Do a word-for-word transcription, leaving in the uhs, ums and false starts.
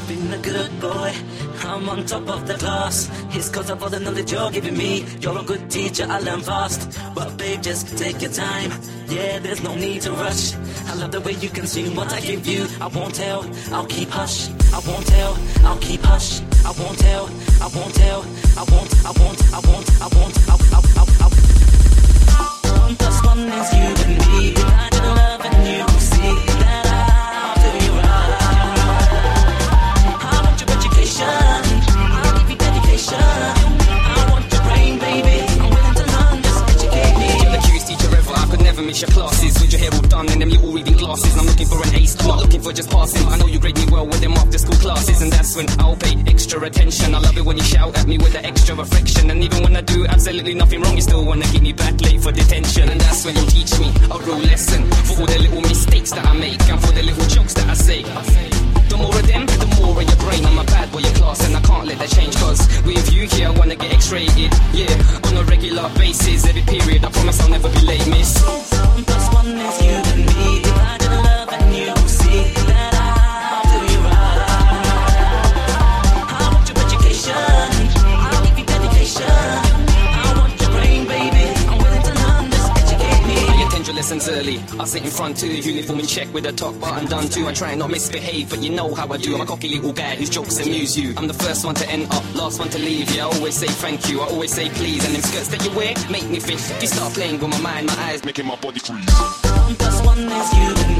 been a good boy, I'm on top of the class. It's cause of all the knowledge you're giving me. You're a good teacher, I learn fast. But babe, just take your time. Yeah, there's no need to rush. I love the way you consume what I give you. I won't tell, I'll keep hush. I won't tell, I'll keep hush. I won't tell, I won't tell. I won't, I won't, I won't, I won't, I'll, I'll, I'll, I'll. One plus one is you and me. Imagine love and you see that I'll do you right. I want your education, I'll give you dedication. I want your brain, baby. I'm willing to learn, just educate me. You're the cutest teacher ever, I could never miss your classes. With your hair all done and them little reading glasses. And I'm looking for an ace, not looking for just passing. I know you grade me well with them after school classes. And that's when I'll pay extra attention. I love it when you shout at me with the extra affection. And even when I do absolutely nothing wrong, you still wanna keep me back late for detention. And that's when you teach me a real lesson. For all the little mistakes that I make and for the little jokes that I say. The more of them, the more of your brain. I'm a bad boy, your class, and I can't let that change. Cause with you here, I wanna get X-rated. Yeah, on a regular basis, every period. I promise I'll never be late, miss. One plus one is you and me. Divided love and you see that I'll do you right. I want your education, I'll give you dedication. I want your brain, baby. I'm willing to learn, just educate me. I attend your lessons early. I sit in front too, uniform in check with a top button done too. I try and not misbehave, but you know how I do. I'm a cocky little guy whose jokes amuse you. I'm the first one to enter, last one to leave. Yeah, I always say thank you, I always say please. And them skirts that you wear make me think. You start playing with my mind, my eyes making my body freeze. One plus one is you and